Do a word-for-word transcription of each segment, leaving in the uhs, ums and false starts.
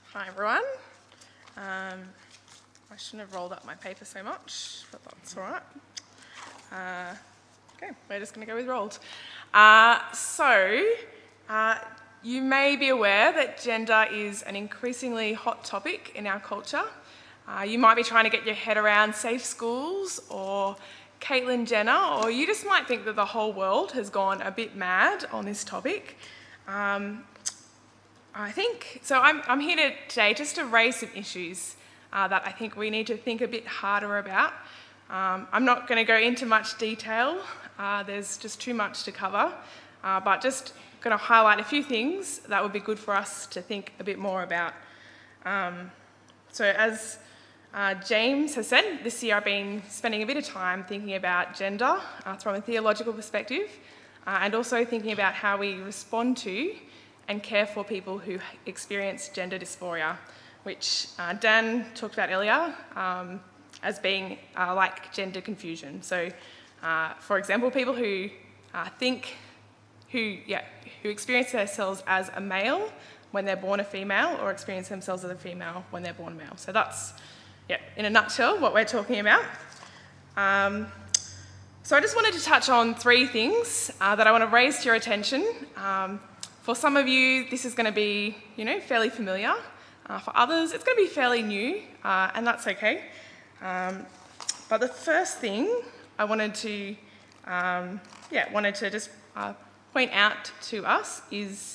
Hi everyone. Um, I shouldn't have rolled up my paper so much, but that's all right. Uh, okay, we're just going to go with rolled. Uh, so, uh, you may be aware that gender is an increasingly hot topic in our culture. Uh, you might be trying to get your head around safe schools or Caitlyn Jenner, or you just might think that the whole world has gone a bit mad on this topic. Um, I think, so I'm, I'm here to, today just to raise some issues uh, that I think we need to think a bit harder about. Um, I'm not going to go into much detail, uh, there's just too much to cover, uh, but just going to highlight a few things that would be good for us to think a bit more about. Um, so as uh, James has said, this year I've been spending a bit of time thinking about gender uh, from a theological perspective, uh, and also thinking about how we respond to and care for people who experience gender dysphoria, which uh, Dan talked about earlier um, as being uh, like gender confusion. So, uh, for example, people who uh, think, who, yeah, who experience themselves as a male when they're born a female, or experience themselves as a female when they're born male. So that's, yeah, in a nutshell, what we're talking about. Um, so I just wanted to touch on three things uh, that I want to raise to your attention. Um, For some of you, this is going to be, you know, fairly familiar. Uh, for others, it's going to be fairly new, uh, and that's okay. Um, but the first thing I wanted to, um, yeah, wanted to just uh, point out to us is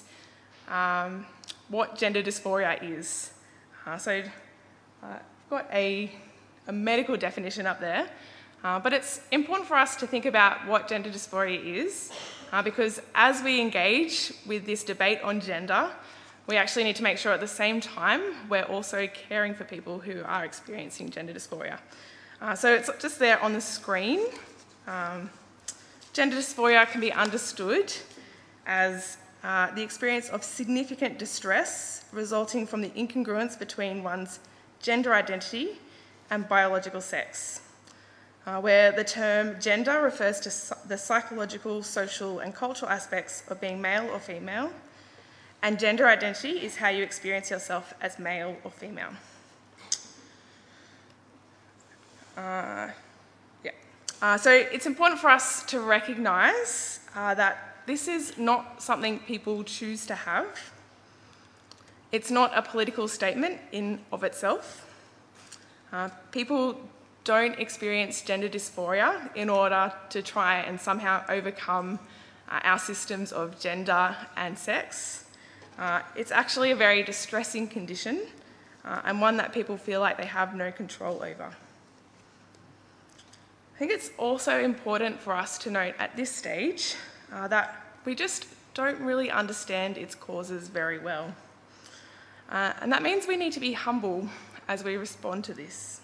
um, what gender dysphoria is. Uh, so uh, I've got a, a medical definition up there, uh, but it's important for us to think about what gender dysphoria is. Uh, because as we engage with this debate on gender, we actually need to make sure at the same time we're also caring for people who are experiencing gender dysphoria. Uh, so it's just there on the screen. Um, gender dysphoria can be understood as uh, the experience of significant distress resulting from the incongruence between one's gender identity and biological sex. Uh, where the term gender refers to the psychological, social and cultural aspects of being male or female, and gender identity is how you experience yourself as male or female. Uh, yeah. Uh, so it's important for us to recognise uh, that this is not something people choose to have. It's not a political statement in of itself. Uh, people don't experience gender dysphoria in order to try and somehow overcome uh, our systems of gender and sex. Uh, it's actually a very distressing condition uh, and one that people feel like they have no control over. I think it's also important for us to note at this stage uh, that we just don't really understand its causes very well. Uh, and that means we need to be humble as we respond to this.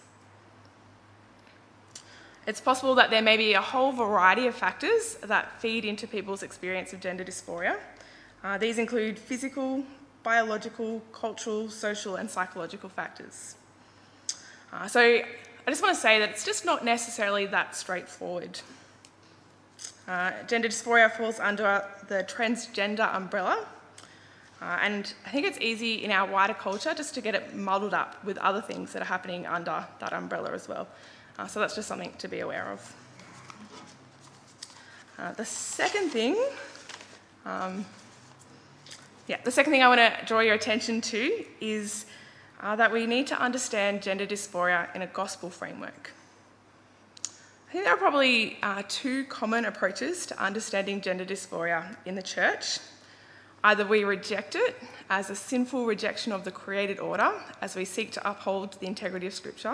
It's possible that there may be a whole variety of factors that feed into people's experience of gender dysphoria. Uh, these include physical, biological, cultural, social and psychological factors. Uh, so I just want to say that it's just not necessarily that straightforward. Uh, gender dysphoria falls under the transgender umbrella, uh, and I think it's easy in our wider culture just to get it muddled up with other things that are happening under that umbrella as well. Uh, so that's just something to be aware of. Uh, the second thing, um, yeah, the second thing I want to draw your attention to is uh, that we need to understand gender dysphoria in a gospel framework. I think there are probably uh, two common approaches to understanding gender dysphoria in the church. Either we reject it as a sinful rejection of the created order as we seek to uphold the integrity of Scripture,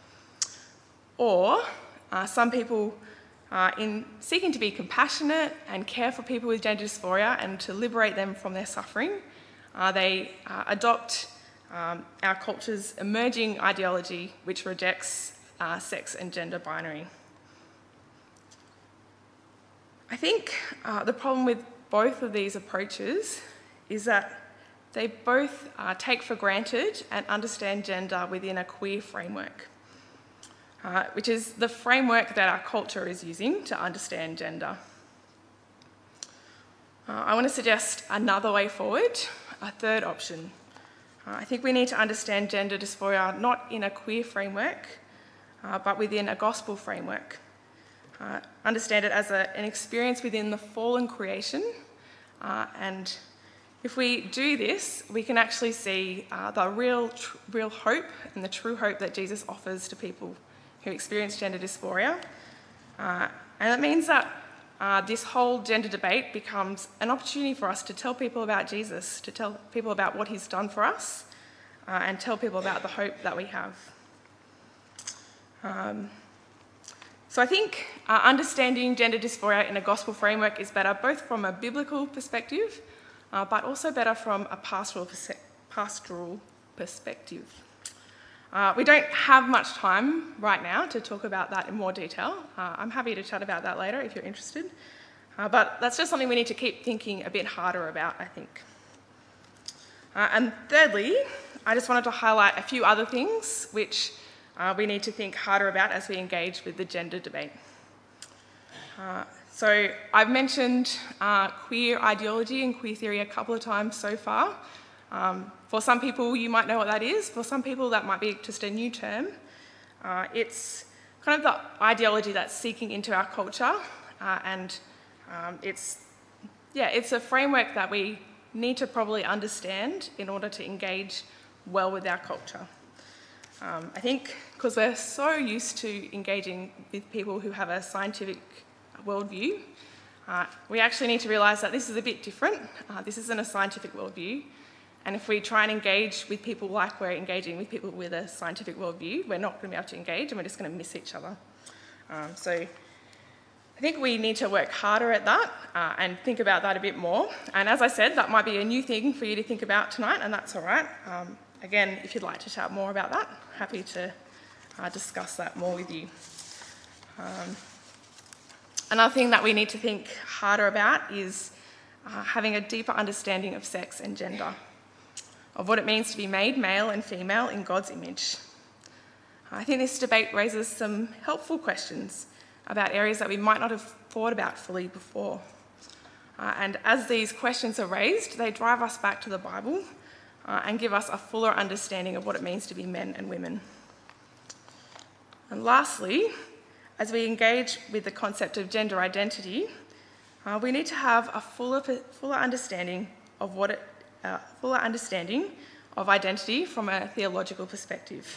or uh, some people, uh, in seeking to be compassionate and care for people with gender dysphoria and to liberate them from their suffering, uh, they uh, adopt um, our culture's emerging ideology which rejects uh, sex and gender binary. I think uh, the problem with both of these approaches is that they both uh, take for granted and understand gender within a queer framework. Uh, which is the framework that our culture is using to understand gender. Uh, I want to suggest another way forward, a third option, Uh, I think we need to understand gender dysphoria not in a queer framework, uh, but within a gospel framework. Uh, understand it as a, an experience within the fallen creation, uh, and if we do this, we can actually see uh, the real, tr- real hope and the true hope that Jesus offers to people who experience gender dysphoria. Uh, and it means that uh, this whole gender debate becomes an opportunity for us to tell people about Jesus, to tell people about what he's done for us, uh, and tell people about the hope that we have. Um, so I think uh, understanding gender dysphoria in a gospel framework is better both from a biblical perspective, uh, but also better from a pastoral, perse- pastoral perspective. Uh, we don't have much time right now to talk about that in more detail. Uh, I'm happy to chat about that later if you're interested. Uh, but that's just something we need to keep thinking a bit harder about, I think. Uh, and thirdly, I just wanted to highlight a few other things which uh, we need to think harder about as we engage with the gender debate. Uh, so I've mentioned uh, queer ideology and queer theory a couple of times so far. Um, for some people, you might know what that is. For some people, that might be just a new term. Uh, it's kind of the ideology that's seeking into our culture, uh, and um, it's, yeah, it's a framework that we need to probably understand in order to engage well with our culture. Um, I think because we're so used to engaging with people who have a scientific worldview, uh, we actually need to realise that this is a bit different. Uh, this isn't a scientific worldview. And if we try and engage with people like we're engaging with people with a scientific worldview, we're not going to be able to engage and we're just going to miss each other. Um, so I think we need to work harder at that uh, and think about that a bit more. And as I said, that might be a new thing for you to think about tonight, and that's all right. Um, again, if you'd like to chat more about that, happy to uh, discuss that more with you. Um, another thing that we need to think harder about is uh, having a deeper understanding of sex and gender, of what it means to be made male and female in God's image. I think this debate raises some helpful questions about areas that we might not have thought about fully before. Uh, and as these questions are raised, they drive us back to the Bible uh, and give us a fuller understanding of what it means to be men and women. And lastly, as we engage with the concept of gender identity, uh, we need to have a fuller, fuller understanding of what it Uh, fuller understanding of identity from a theological perspective.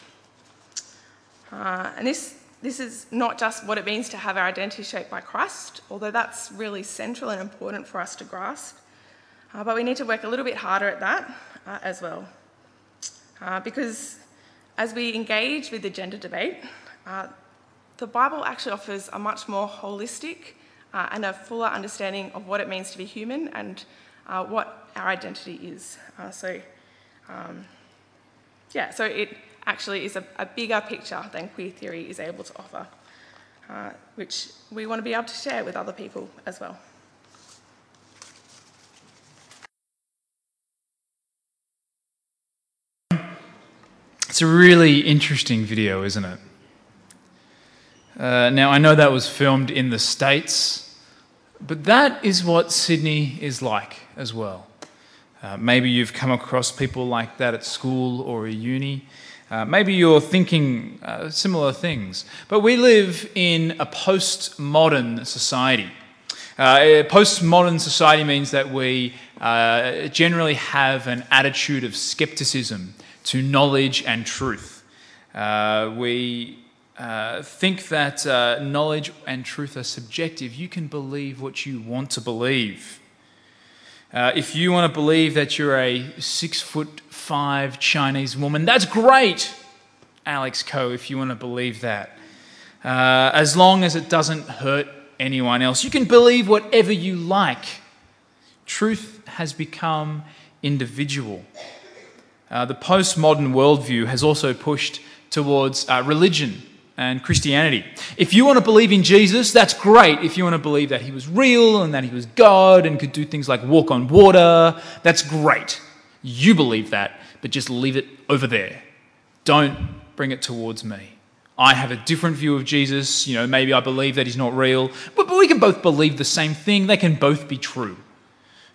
Uh, and this, this is not just what it means to have our identity shaped by Christ, although that's really central and important for us to grasp, uh, but we need to work a little bit harder at that uh, as well. Uh, because as we engage with the gender debate, uh, the Bible actually offers a much more holistic uh, and a fuller understanding of what it means to be human and uh, what our identity is. Uh, so, um, yeah, so it actually is a, a bigger picture than queer theory is able to offer, uh, which we want to be able to share with other people as well. It's a really interesting video, isn't it? Uh, now, I know that was filmed in the States, but that is what Sydney is like as well. Uh, maybe you've come across people like that at school or a uni. Uh, maybe you're thinking uh, similar things. But we live in a postmodern society. Uh, a postmodern society means that we uh, generally have an attitude of skepticism to knowledge and truth. Uh, we uh, think that uh, knowledge and truth are subjective. You can believe what you want to believe. Uh, if you want to believe that you're a six foot five Chinese woman, that's great, Alex Coe, if you want to believe that. Uh, as long as it doesn't hurt anyone else. You can believe whatever you like. Truth has become individual. Uh, the postmodern worldview has also pushed towards uh, religion and Christianity. If you want to believe in Jesus, that's great. If you want to believe that he was real and that he was God and could do things like walk on water, that's great. You believe that, but just leave it over there. Don't bring it towards me. I have a different view of Jesus. You know, maybe I believe that he's not real, but, but we can both believe the same thing. They can both be true.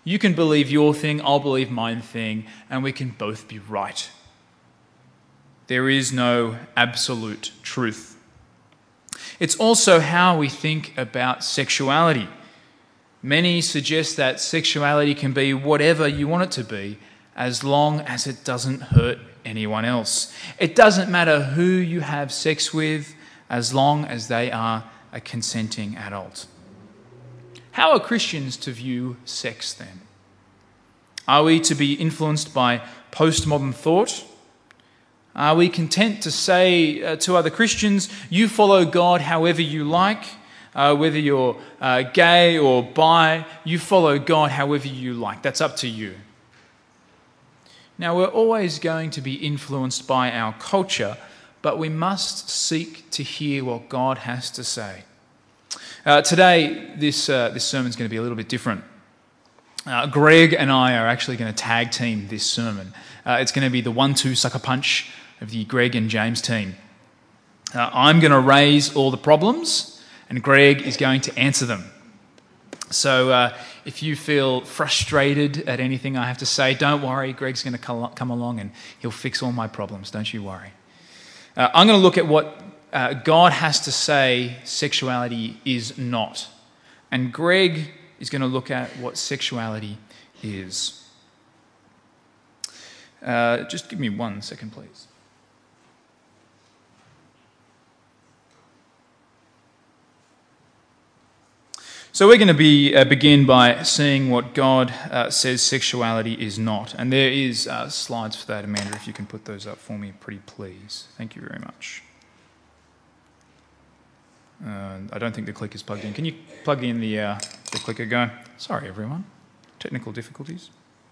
You can believe your thing, I'll believe mine thing, and we can both be right. There is no absolute truth. It's also how we think about sexuality. Many suggest that sexuality can be whatever you want it to be, as long as it doesn't hurt anyone else. It doesn't matter who you have sex with, as long as they are a consenting adult. How are Christians to view sex then? Are we to be influenced by postmodern thought? Are we content to say uh, to other Christians, you follow God however you like, uh, whether you're uh, gay or bi, you follow God however you like, that's up to you. Now, we're always going to be influenced by our culture, but we must seek to hear what God has to say. Uh, today, this, uh, this sermon is going to be a little bit different. Uh, Greg and I are actually going to tag team this sermon. Uh, it's going to be the one two sucker punch of the Greg and James team. Uh, I'm going to raise all the problems, and Greg is going to answer them. So uh, if you feel frustrated at anything I have to say, don't worry. Greg's going to come along and he'll fix all my problems. Don't you worry. Uh, I'm going to look at what uh, God has to say sexuality is not. And Greg is going to look at what sexuality is. Uh, just give me one second, please. So we're going to be uh, begin by seeing what God uh, says sexuality is not. And there is uh, slides for that. Amanda, if you can put those up for me, pretty please. Thank you very much. Uh, I don't think the click is plugged in. Can you plug in the, uh, the clicker go? Sorry, everyone. Technical difficulties.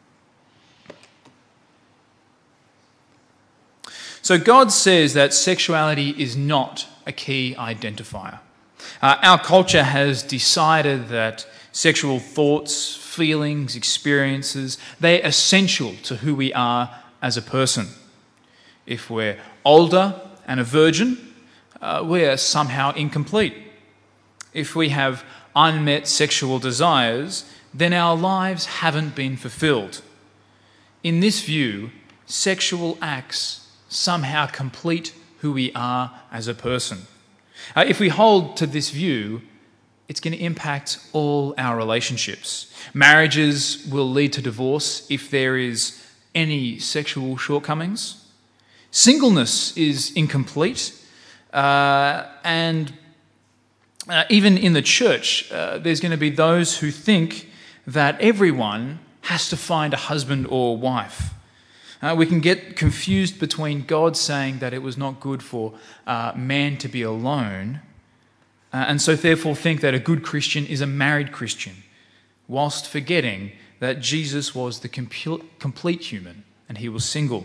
So God says that sexuality is not a key identifier. Uh, our culture has decided that sexual thoughts, feelings, experiences, they're essential to who we are as a person. If we're older and a virgin, uh, we're somehow incomplete. If we have unmet sexual desires, then our lives haven't been fulfilled. In this view, sexual acts somehow complete who we are as a person. Uh, if we hold to this view, it's going to impact all our relationships. Marriages will lead to divorce if there is any sexual shortcomings. Singleness is incomplete. Uh, and uh, even in the church, uh, there's going to be those who think that everyone has to find a husband or wife. Uh, we can get confused between God saying that it was not good for uh, man to be alone, uh, and so therefore think that a good Christian is a married Christian, whilst forgetting that Jesus was the compu- complete human and he was single.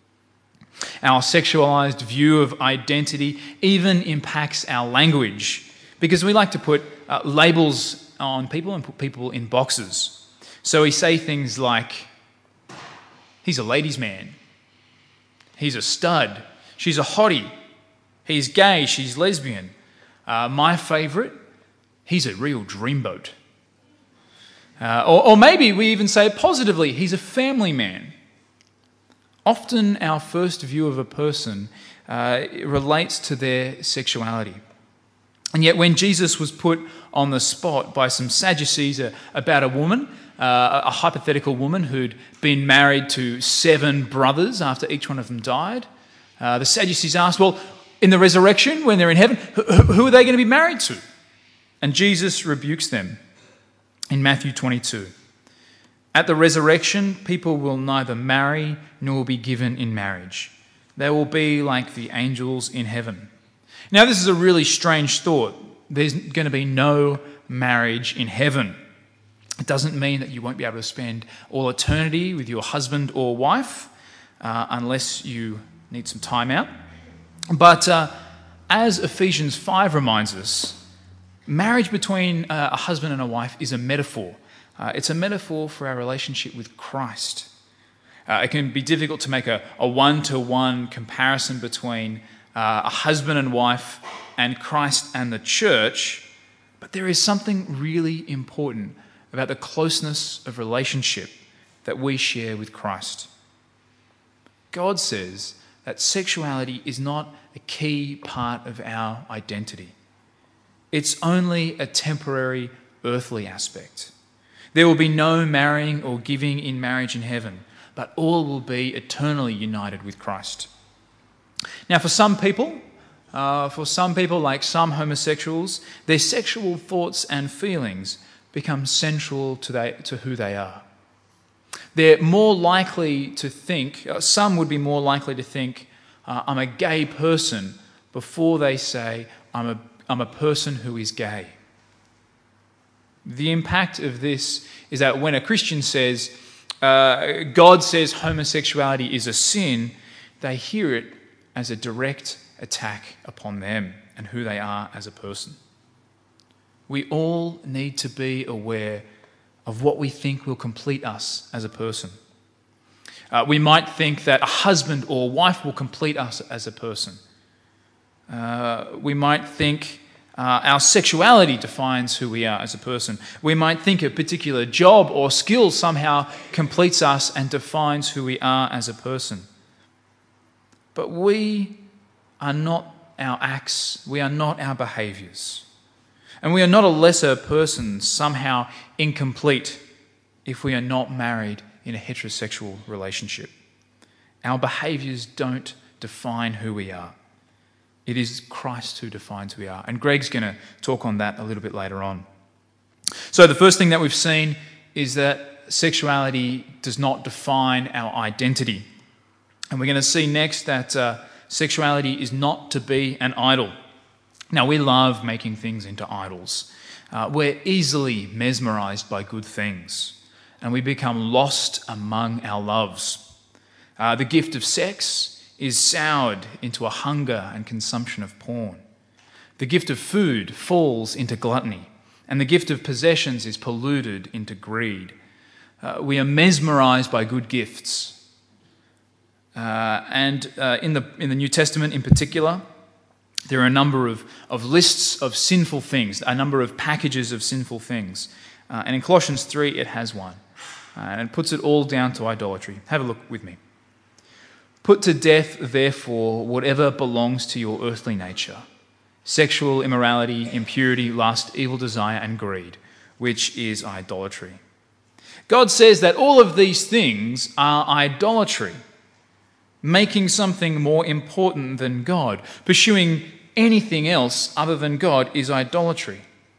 Our sexualized view of identity even impacts our language, because we like to put uh, labels on people and put people in boxes. So we say things like, he's a ladies' man. He's a stud. She's a hottie. He's gay. She's lesbian. Uh, my favourite, he's a real dreamboat. Uh, or, or maybe we even say it positively, he's a family man. Often our first view of a person uh, relates to their sexuality. And yet when Jesus was put on the spot by some Sadducees uh, about a woman, Uh, a hypothetical woman who'd been married to seven brothers after each one of them died. Uh, the Sadducees asked, well, in the resurrection, when they're in heaven, who, who are they going to be married to? And Jesus rebukes them in Matthew twenty-two. At the resurrection, people will neither marry nor be given in marriage. They will be like the angels in heaven. Now, this is a really strange thought. There's going to be no marriage in heaven. It doesn't mean that you won't be able to spend all eternity with your husband or wife, uh, unless you need some time out. But uh, as Ephesians five reminds us, marriage between uh, a husband and a wife is a metaphor. Uh, it's a metaphor for our relationship with Christ. Uh, it can be difficult to make a, a one-to-one comparison between uh, a husband and wife and Christ and the church, but there is something really important about the closeness of relationship that we share with Christ. God says that sexuality is not a key part of our identity. It's only a temporary earthly aspect. There will be no marrying or giving in marriage in heaven, but all will be eternally united with Christ. Now, for some people, uh, for some people like some homosexuals, their sexual thoughts and feelings become central to, they, to who they are. They're more likely to think, uh, some would be more likely to think, uh, I'm a gay person, before they say, I'm a, I'm a person who is gay. The impact of this is that when a Christian says, uh, God says homosexuality is a sin, they hear it as a direct attack upon them and who they are as a person. We all need to be aware of what we think will complete us as a person. Uh, we might think that a husband or wife will complete us as a person. Uh, we might think uh, our sexuality defines who we are as a person. We might think a particular job or skill somehow completes us and defines who we are as a person. But we are not our acts, we are not our behaviours. And we are not a lesser person, somehow incomplete, if we are not married in a heterosexual relationship. Our behaviours don't define who we are. It is Christ who defines who we are. And Greg's going to talk on that a little bit later on. So the first thing that we've seen is that sexuality does not define our identity. And we're going to see next that uh, sexuality is not to be an idol. Now, we love making things into idols. Uh, we're easily mesmerised by good things, and we become lost among our loves. Uh, the gift of sex is soured into a hunger and consumption of porn. The gift of food falls into gluttony, and the gift of possessions is polluted into greed. Uh, we are mesmerised by good gifts. Uh, and uh, in the in the New Testament in particular, there are a number of, of lists of sinful things, a number of packages of sinful things. Uh, and in Colossians three, it has one. Uh, and it puts it all down to idolatry. Have a look with me. Put to death, therefore, whatever belongs to your earthly nature: sexual immorality, impurity, lust, evil desire, and greed, which is idolatry. God says that all of these things are idolatry. Making something more important than God, pursuing anything else other than God, is idolatry.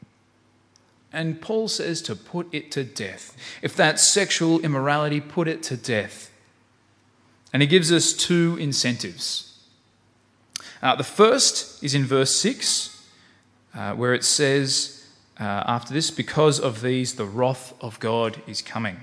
And Paul says to put it to death. If that's sexual immorality, put it to death. And he gives us two incentives. Uh, the first is in verse six, uh, where it says, uh, after this, because of these, the wrath of God is coming.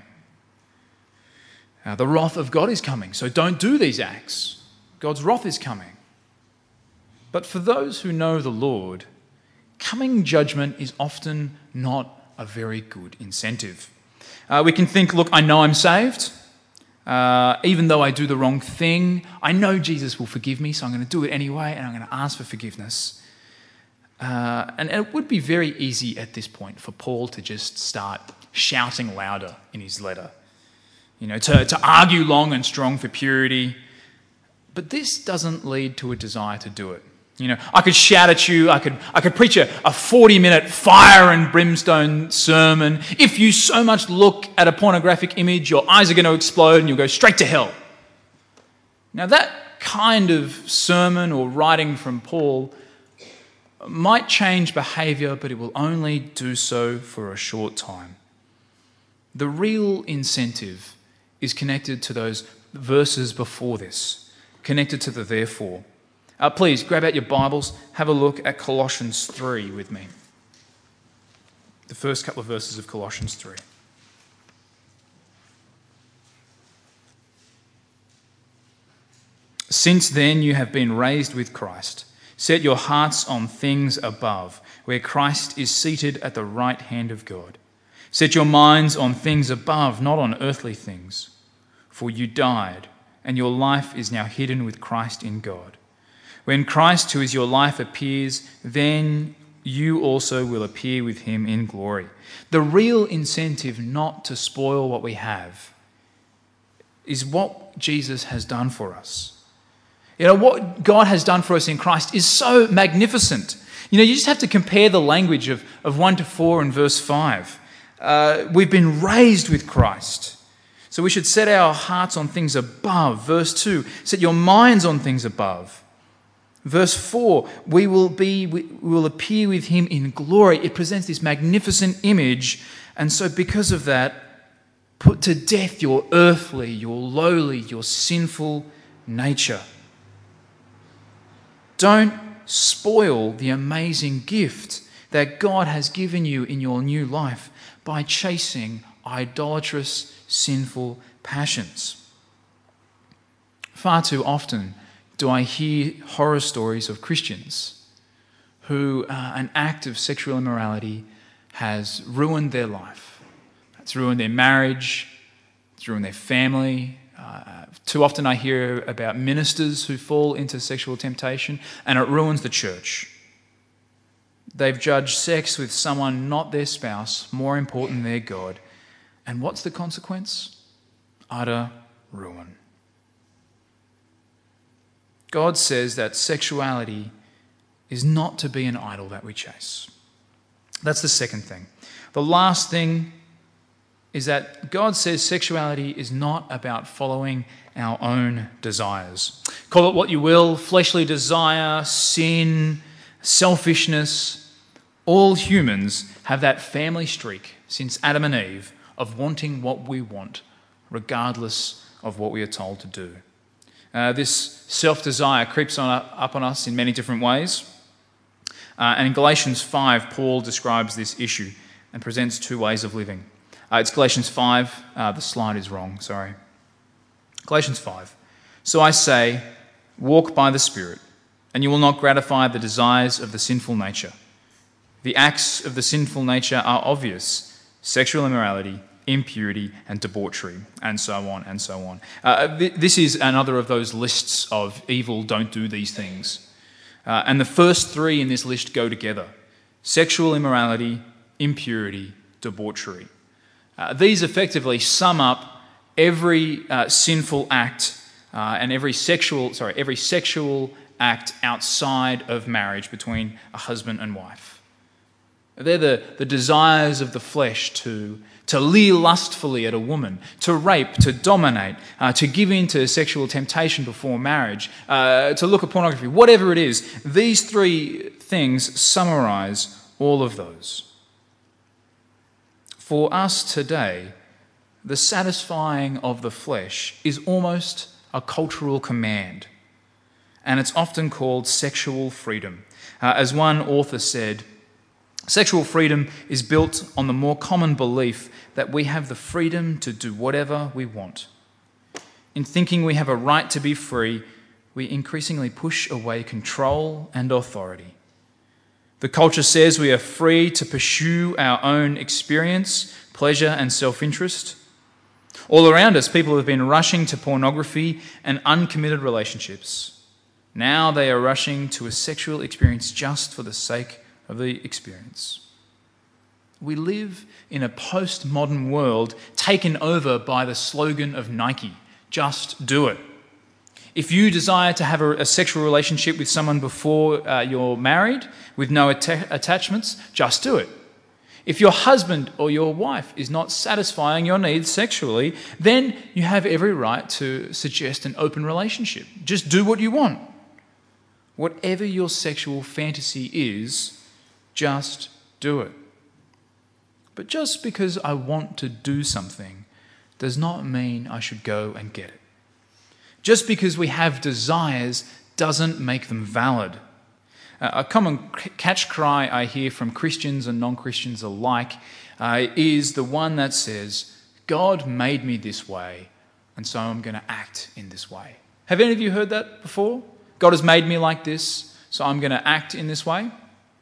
Uh, the wrath of God is coming, so don't do these acts. God's wrath is coming. But for those who know the Lord, coming judgment is often not a very good incentive. Uh, we can think, look, I know I'm saved. Uh, even though I do the wrong thing, I know Jesus will forgive me, so I'm going to do it anyway, and I'm going to ask for forgiveness. Uh, and, and it would be very easy at this point for Paul to just start shouting louder in his letter. You know, to, to argue long and strong for purity. But this doesn't lead to a desire to do it. You know, I could shout at you, I could I could preach a, a forty-minute fire and brimstone sermon. If you so much look at a pornographic image, your eyes are going to explode and you'll go straight to hell. Now that kind of sermon or writing from Paul might change behaviour, but it will only do so for a short time. The real incentive is connected to those verses before this, connected to the therefore. Uh, please, grab out your Bibles, have a look at Colossians three with me. The first couple of verses of Colossians three. Since then you have been raised with Christ. Set your hearts on things above, where Christ is seated at the right hand of God. Set your minds on things above, not on earthly things. For you died, and your life is now hidden with Christ in God. When Christ, who is your life, appears, then you also will appear with him in glory. The real incentive not to spoil what we have is what Jesus has done for us. You know, what God has done for us in Christ is so magnificent. You know, you just have to compare the language of, of one to four and verse five. Uh, we've been raised with Christ. So we should set our hearts on things above. Verse two, set your minds on things above. Verse four, we will be, we will appear with him in glory. It presents this magnificent image. And so because of that, put to death your earthly, your lowly, your sinful nature. Don't spoil the amazing gift that God has given you in your new life by chasing idolatrous, sinful passions. Far too often do I hear horror stories of Christians who uh, an act of sexual immorality has ruined their life. It's ruined their marriage, it's ruined their family. Uh, too often I hear about ministers who fall into sexual temptation, and it ruins the church. They've judged sex with someone not their spouse more important than their God. And what's the consequence? Utter ruin. God says that sexuality is not to be an idol that we chase. That's the second thing. The last thing is that God says sexuality is not about following our own desires. Call it what you will, fleshly desire, sin, selfishness. All humans have that family streak since Adam and Eve of wanting what we want, regardless of what we are told to do. Uh, this self-desire creeps on, up on us in many different ways. Uh, and in Galatians five, Paul describes this issue and presents two ways of living. Uh, it's Galatians five. Uh, the slide is wrong, sorry. Galatians five. So I say, walk by the Spirit, and you will not gratify the desires of the sinful nature. The acts of the sinful nature are obvious: sexual immorality, impurity, and debauchery, and so on and so on. Uh, th- this is another of those lists of evil, don't do these things. Uh, and the first three in this list go together: sexual immorality, impurity, debauchery. Uh, these effectively sum up every uh, sinful act uh, and every sexual, sorry, every sexual act outside of marriage between a husband and wife. They're the, the desires of the flesh to, to leer lustfully at a woman, to rape, to dominate, uh, to give in to sexual temptation before marriage, uh, to look at pornography, whatever it is. These three things summarize all of those. For us today, the satisfying of the flesh is almost a cultural command, and it's often called sexual freedom. Uh, as one author said, sexual freedom is built on the more common belief that we have the freedom to do whatever we want. In thinking we have a right to be free, we increasingly push away control and authority. The culture says we are free to pursue our own experience, pleasure, and self-interest. All around us, people have been rushing to pornography and uncommitted relationships. Now they are rushing to a sexual experience just for the sake of the experience. We live in a postmodern world taken over by the slogan of Nike, just do it. If you desire to have a, a sexual relationship with someone before uh, you're married, with no atta- attachments, just do it. If your husband or your wife is not satisfying your needs sexually, then you have every right to suggest an open relationship. Just do what you want. Whatever your sexual fantasy is, just do it. But just because I want to do something does not mean I should go and get it. Just because we have desires doesn't make them valid. Uh, a common catch cry I hear from Christians and non-Christians alike uh, is the one that says, God made me this way, and so I'm going to act in this way. Have any of you heard that before? God has made me like this, so I'm going to act in this way.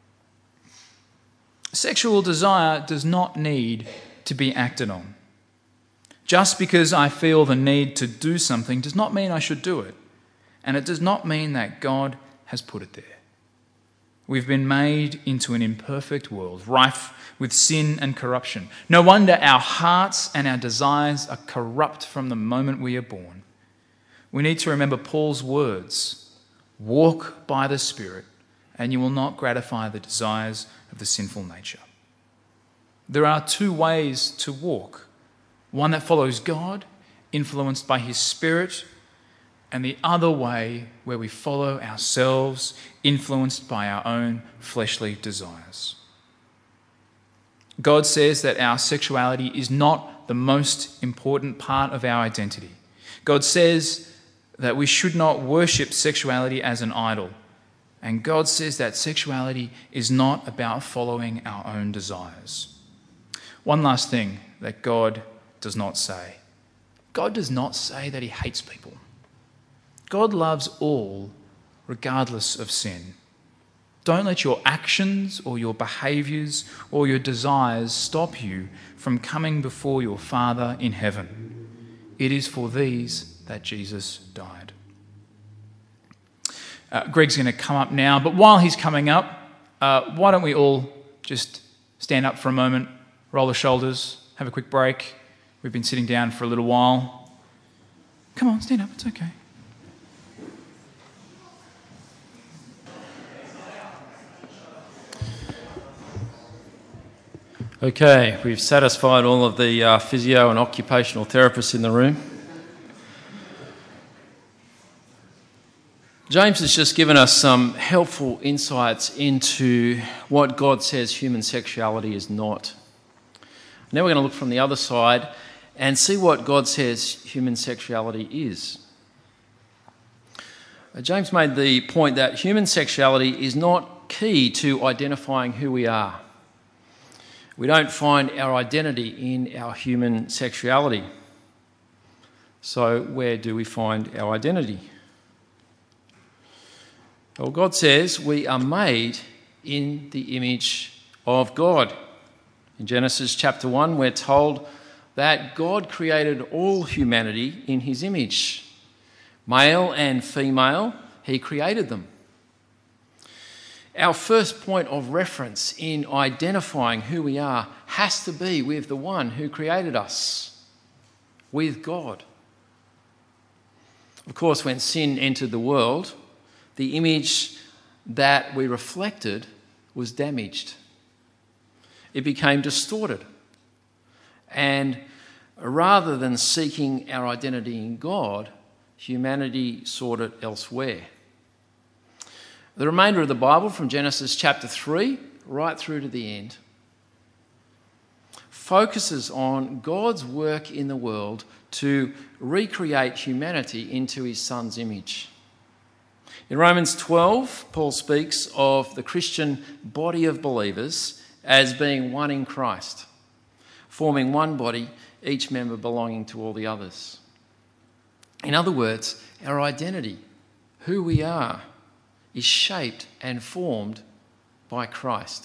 Sexual desire does not need to be acted on. Just because I feel the need to do something does not mean I should do it. And it does not mean that God has put it there. We've been made into an imperfect world, rife with sin and corruption. No wonder our hearts and our desires are corrupt from the moment we are born. We need to remember Paul's words, walk by the Spirit, and you will not gratify the desires of the sinful nature. There are two ways to walk. One that follows God, influenced by his Spirit, and the other way where we follow ourselves, influenced by our own fleshly desires. God says that our sexuality is not the most important part of our identity. God says that we should not worship sexuality as an idol. And God says that sexuality is not about following our own desires. One last thing that God does not say. God does not say that he hates people. God loves all, regardless of sin. Don't let your actions or your behaviours or your desires stop you from coming before your Father in heaven. It is for these that Jesus died. Uh, Greg's going to come up now, but while he's coming up, uh, why don't we all just stand up for a moment, roll the shoulders, have a quick break. We've been sitting down for a little while. Come on, stand up, it's okay. Okay, we've satisfied all of the uh, physio and occupational therapists in the room. James has just given us some helpful insights into what God says human sexuality is not. Now we're going to look from the other side and see what God says human sexuality is. Uh, James made the point that human sexuality is not key to identifying who we are. We don't find our identity in our human sexuality. So where do we find our identity? Well, God says we are made in the image of God. In Genesis chapter one, we're told that God created all humanity in his image. Male and female, he created them. Our first point of reference in identifying who we are has to be with the one who created us, with God. Of course, when sin entered the world, the image that we reflected was damaged. It became distorted. And rather than seeking our identity in God, humanity sought it elsewhere. The remainder of the Bible, from Genesis chapter three right through to the end, focuses on God's work in the world to recreate humanity into his Son's image. In Romans twelve, Paul speaks of the Christian body of believers as being one in Christ, forming one body, each member belonging to all the others. In other words, our identity, who we are, is shaped and formed by Christ.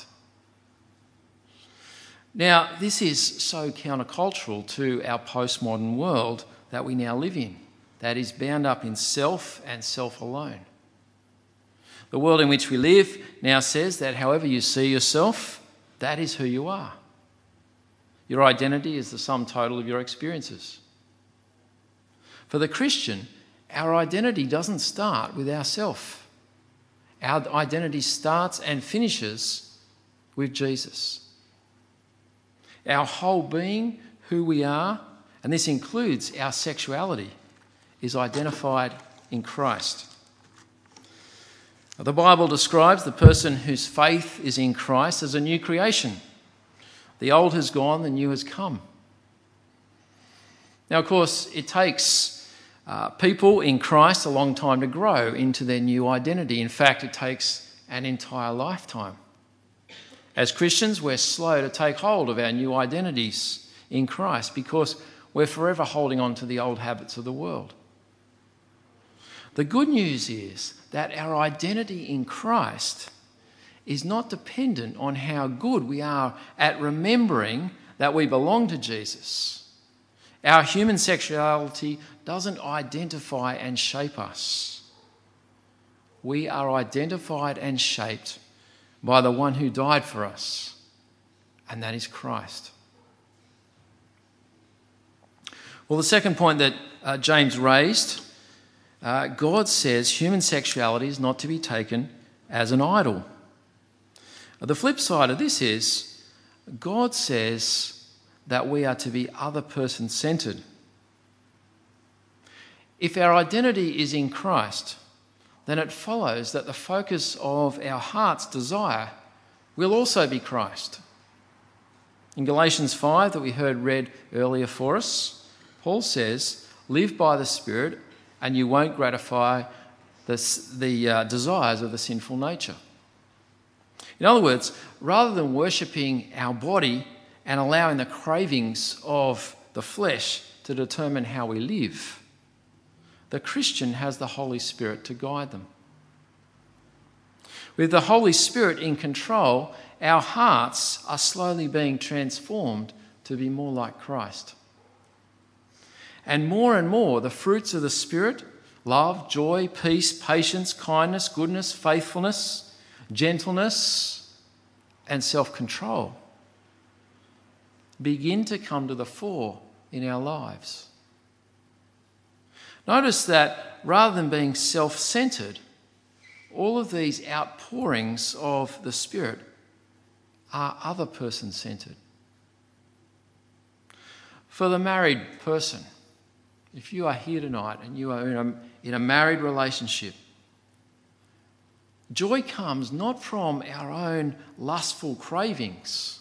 Now, this is so countercultural to our postmodern world that we now live in, that is bound up in self and self alone. The world in which we live now says that however you see yourself, that is who you are. Your identity is the sum total of your experiences. For the Christian, our identity doesn't start with ourself. Our identity starts and finishes with Jesus. Our whole being, who we are, and this includes our sexuality, is identified in Christ. The Bible describes the person whose faith is in Christ as a new creation. The old has gone, the new has come. Now, of course, it takes uh, people in Christ a long time to grow into their new identity. In fact, it takes an entire lifetime. As Christians, we're slow to take hold of our new identities in Christ because we're forever holding on to the old habits of the world. The good news is that our identity in Christ is not dependent on how good we are at remembering that we belong to Jesus. Our human sexuality doesn't identify and shape us. We are identified and shaped by the one who died for us, and that is Christ. Well, the second point that uh, James raised, uh, God says human sexuality is not to be taken as an idol. The flip side of this is God says that we are to be other person centered. If our identity is in Christ, then it follows that the focus of our heart's desire will also be Christ. In Galatians five, that we heard read earlier for us, Paul says, live by the Spirit and you won't gratify the, the uh, desires of the sinful nature. In other words, rather than worshipping our body and allowing the cravings of the flesh to determine how we live, the Christian has the Holy Spirit to guide them. With the Holy Spirit in control, our hearts are slowly being transformed to be more like Christ. And more and more, the fruits of the Spirit, love, joy, peace, patience, kindness, goodness, faithfulness, gentleness, and self-control, begin to come to the fore in our lives. Notice that rather than being self-centered, all of these outpourings of the Spirit are other person-centered. For the married person, if you are here tonight and you are in a, in a married relationship, joy comes not from our own lustful cravings,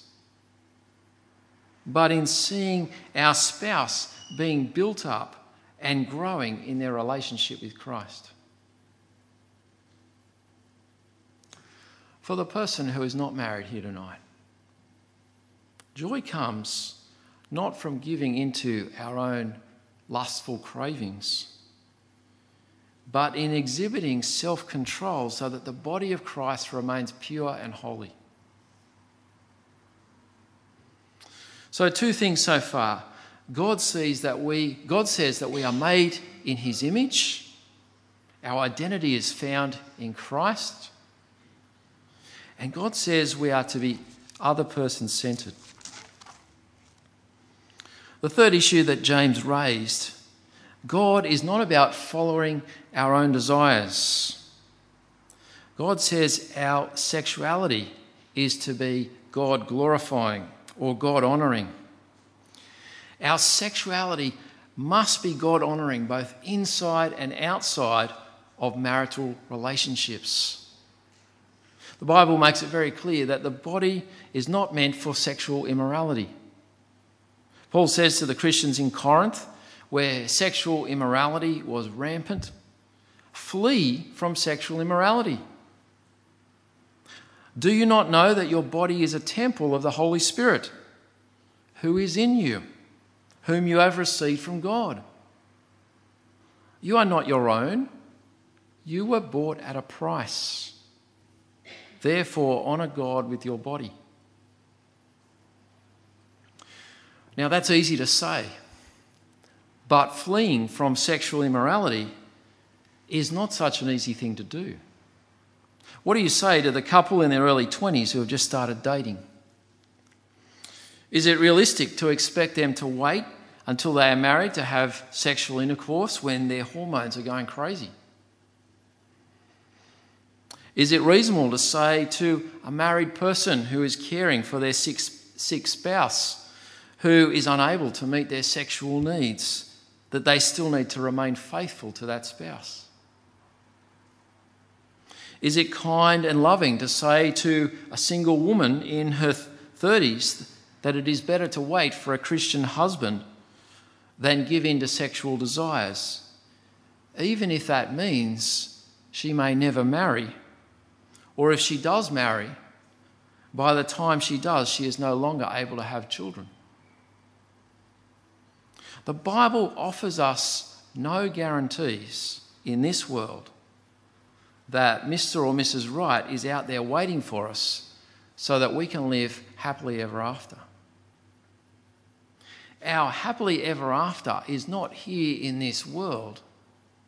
but in seeing our spouse being built up and growing in their relationship with Christ. For the person who is not married here tonight, joy comes not from giving into our own lustful cravings, but in exhibiting self-control so that the body of Christ remains pure and holy. So two things so far. God sees that we, God says that we are made in his image. Our identity is found in Christ. And God says we are to be other person-centered. The third issue that James raised, God is not about following our own desires. God says our sexuality is to be God-glorifying or God-honouring. Our sexuality must be God-honouring both inside and outside of marital relationships. The Bible makes it very clear that the body is not meant for sexual immorality. Paul says to the Christians in Corinth, where sexual immorality was rampant, flee from sexual immorality. Do you not know that your body is a temple of the Holy Spirit, who is in you, whom you have received from God? You are not your own. You were bought at a price. Therefore, honour God with your body. Now, that's easy to say, but fleeing from sexual immorality is not such an easy thing to do. What do you say to the couple in their early twenties who have just started dating? Is it realistic to expect them to wait until they are married to have sexual intercourse when their hormones are going crazy? Is it reasonable to say to a married person who is caring for their sick, sick spouse who is unable to meet their sexual needs that they still need to remain faithful to that spouse? Is it kind and loving to say to a single woman in her thirties that it is better to wait for a Christian husband than give in to sexual desires, even if that means she may never marry, or if she does marry, by the time she does, she is no longer able to have children? The Bible offers us no guarantees in this world that Mister or Missus Right is out there waiting for us so that we can live happily ever after. Our happily ever after is not here in this world,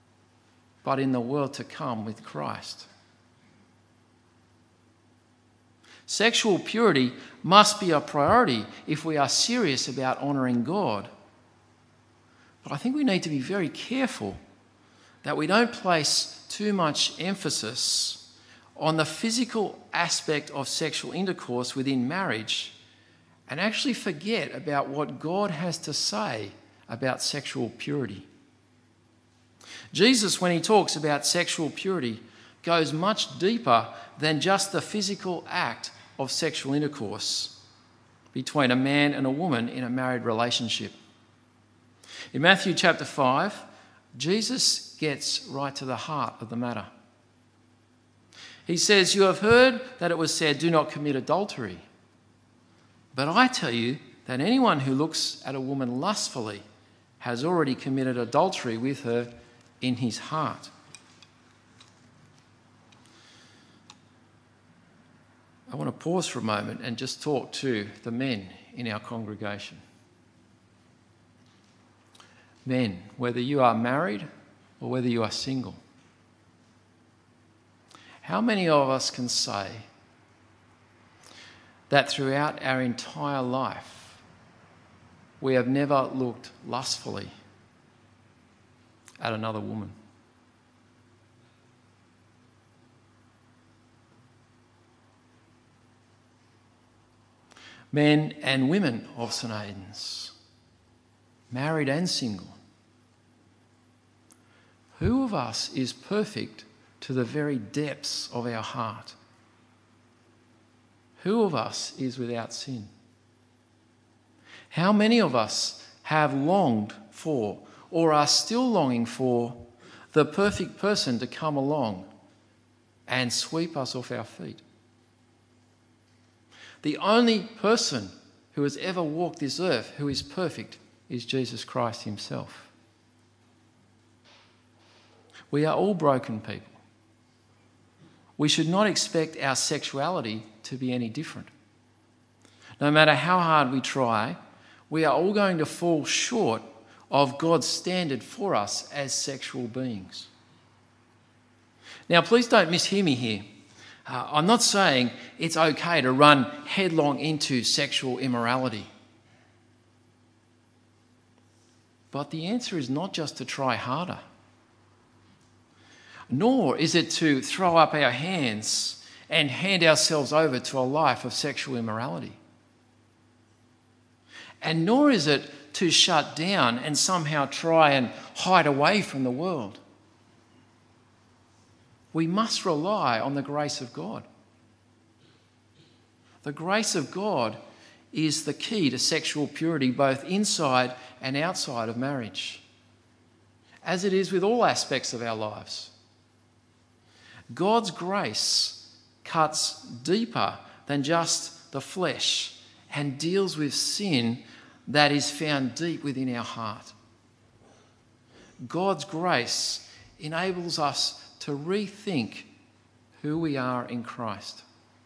but in the world to come with Christ. Sexual purity must be a priority if we are serious about honouring God. But I think we need to be very careful that we don't place too much emphasis on the physical aspect of sexual intercourse within marriage and actually forget about what God has to say about sexual purity. Jesus, when he talks about sexual purity, goes much deeper than just the physical act of sexual intercourse between a man and a woman in a married relationship. In Matthew chapter five, Jesus gets right to the heart of the matter. He says, "You have heard that it was said, 'Do not commit adultery.' But I tell you that anyone who looks at a woman lustfully has already committed adultery with her in his heart." I want to pause for a moment and just talk to the men in our congregation. Men, whether you are married or whether you are single, how many of us can say that throughout our entire life we have never looked lustfully at another woman? Men and women of St Aidan's, married and single, who of us is perfect to the very depths of our heart? Who of us is without sin? How many of us have longed for or are still longing for the perfect person to come along and sweep us off our feet? The only person who has ever walked this earth who is perfect is Jesus Christ himself. We are all broken people. We should not expect our sexuality to be any different. No matter how hard we try, we are all going to fall short of God's standard for us as sexual beings. Now, please don't mishear me here. Uh, I'm not saying it's okay to run headlong into sexual immorality. But the answer is not just to try harder. Nor is it to throw up our hands and hand ourselves over to a life of sexual immorality. And nor is it to shut down and somehow try and hide away from the world. We must rely on the grace of God. The grace of God is the key to sexual purity both inside and outside of marriage, as it is with all aspects of our lives. God's grace cuts deeper than just the flesh and deals with sin that is found deep within our heart. God's grace enables us to rethink who we are in Christ.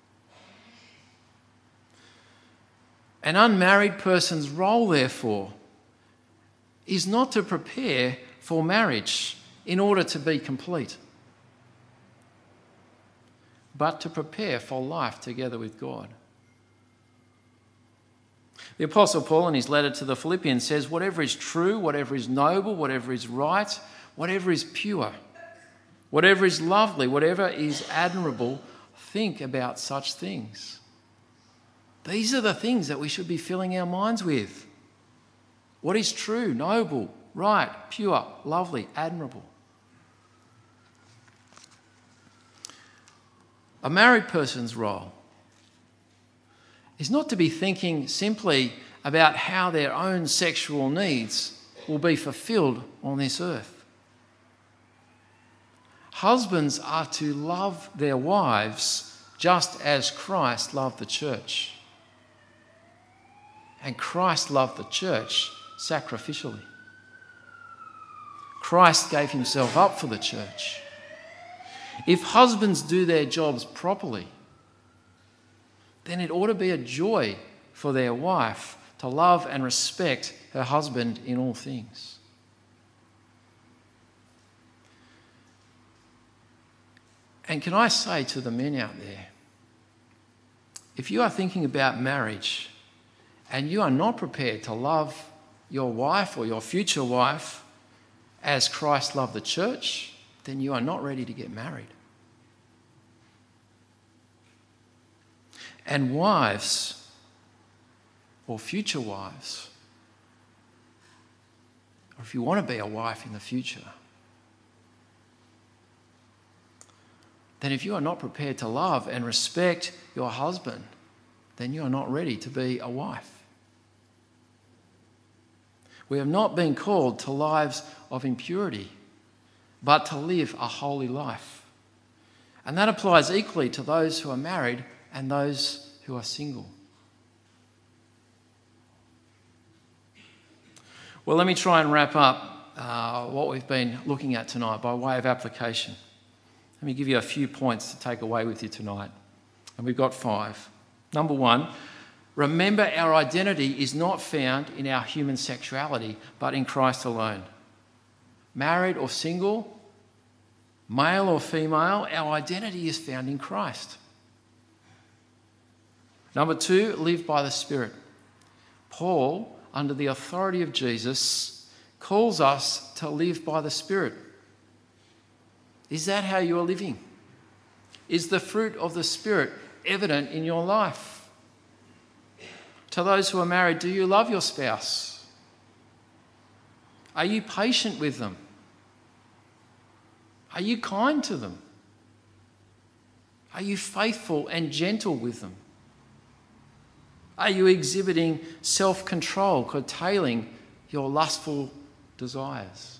An unmarried person's role, therefore, is not to prepare for marriage in order to be complete, but to prepare for life together with God. The Apostle Paul, in his letter to the Philippians, says, "Whatever is true, whatever is noble, whatever is right, whatever is pure, whatever is lovely, whatever is admirable, think about such things." These are the things that we should be filling our minds with. What is true, noble, right, pure, lovely, admirable. A married person's role is not to be thinking simply about how their own sexual needs will be fulfilled on this earth. Husbands are to love their wives just as Christ loved the church. And Christ loved the church sacrificially. Christ gave himself up for the church. If husbands do their jobs properly, then it ought to be a joy for their wife to love and respect her husband in all things. And can I say to the men out there, if you are thinking about marriage and you are not prepared to love your wife or your future wife as Christ loved the church, then you are not ready to get married. And wives, or future wives, or if you want to be a wife in the future, then if you are not prepared to love and respect your husband, then you are not ready to be a wife. We have not been called to lives of impurity, but to live a holy life. And that applies equally to those who are married and those who are single. Well, let me try and wrap up uh, what we've been looking at tonight by way of application. Let me give you a few points to take away with you tonight. And we've got five. Number one, remember our identity is not found in our human sexuality, but in Christ alone. Married or single, male or female, our identity is found in Christ. Number two, live by the Spirit. Paul, under the authority of Jesus, calls us to live by the Spirit. Is that how you are living? Is the fruit of the Spirit evident in your life? To those who are married, do you love your spouse? Are you patient with them? Are you kind to them? Are you faithful and gentle with them? Are you exhibiting self-control, curtailing your lustful desires?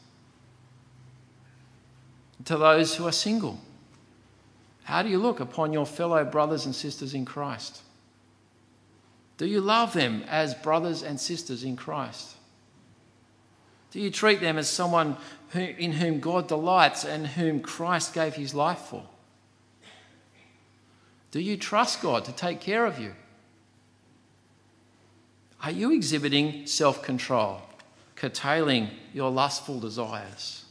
To those who are single, how do you look upon your fellow brothers and sisters in Christ? Do you love them as brothers and sisters in Christ? Do you treat them as someone who, in whom God delights and whom Christ gave his life for? Do you trust God to take care of you? Are you exhibiting self-control, curtailing your lustful desires?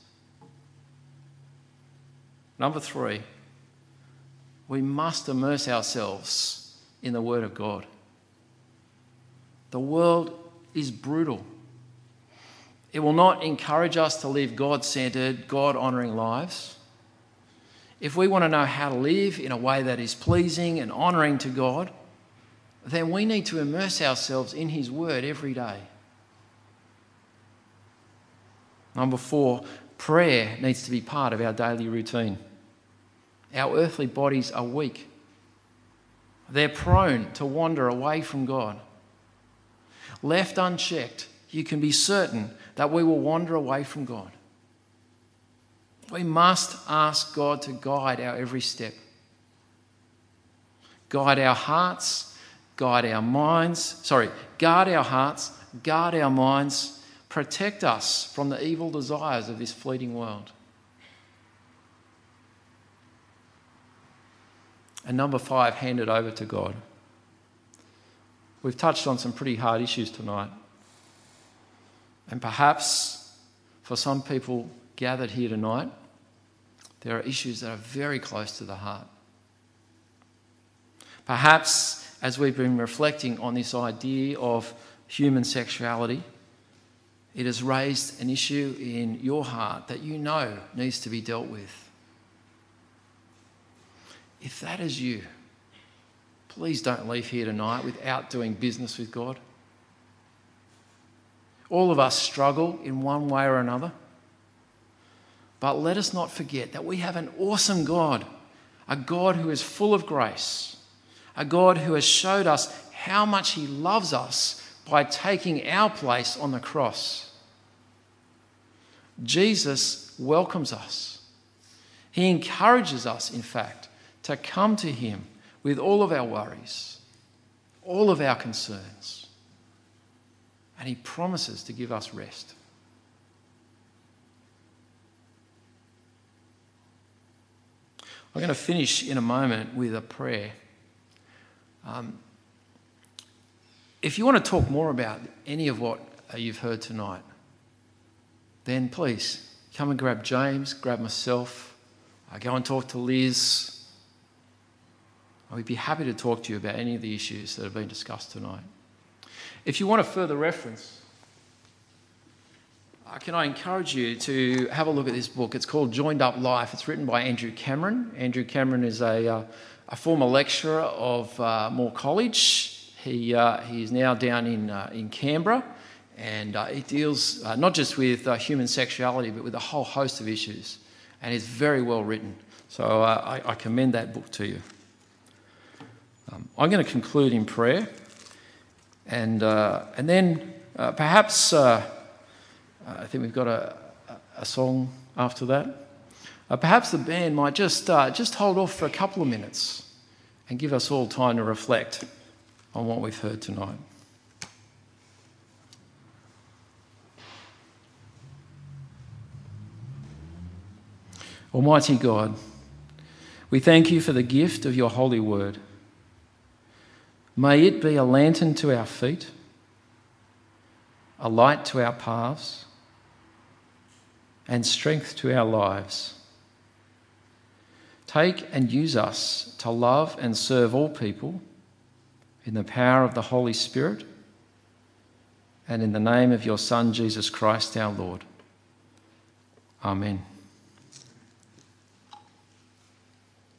Number three, we must immerse ourselves in the Word of God. The world is brutal. It will not encourage us to live God-centered, God-honouring lives. If we want to know how to live in a way that is pleasing and honouring to God, then we need to immerse ourselves in his word every day. Number four, prayer needs to be part of our daily routine. Our earthly bodies are weak. They're prone to wander away from God. Left unchecked, you can be certain that we will wander away from God. We must ask God to guide our every step. Guide our hearts, guide our minds, sorry, guard our hearts, guard our minds, protect us from the evil desires of this fleeting world. And number five, hand it over to God. We've touched on some pretty hard issues tonight. And perhaps for some people gathered here tonight, there are issues that are very close to the heart. Perhaps as we've been reflecting on this idea of human sexuality, it has raised an issue in your heart that you know needs to be dealt with. If that is you, please don't leave here tonight without doing business with God. All of us struggle in one way or another. But let us not forget that we have an awesome God, a God who is full of grace, a God who has showed us how much he loves us by taking our place on the cross. Jesus welcomes us. He encourages us, in fact, to come to him with all of our worries, all of our concerns. And he promises to give us rest. I'm going to finish in a moment with a prayer. Um, if you want to talk more about any of what you've heard tonight, then please come and grab James, grab myself, uh, go and talk to Liz. We'd be happy to talk to you about any of the issues that have been discussed tonight. If you want a further reference, uh, can I encourage you to have a look at this book? It's called Joined Up Life. It's written by Andrew Cameron. Andrew Cameron is a, uh, a former lecturer of uh, Moore College. He, uh, he is now down in, uh, in Canberra, and uh, he deals uh, not just with uh, human sexuality, but with a whole host of issues. And it's very well written. So uh, I, I commend that book to you. Um, I'm going to conclude in prayer, and uh, and then uh, perhaps uh, I think we've got a, a song after that. Uh, perhaps the band might just uh, just hold off for a couple of minutes and give us all time to reflect on what we've heard tonight. Almighty God, we thank you for the gift of your holy word. May it be a lantern to our feet, a light to our paths, and strength to our lives. Take and use us to love and serve all people in the power of the Holy Spirit and in the name of your Son, Jesus Christ, our Lord. Amen.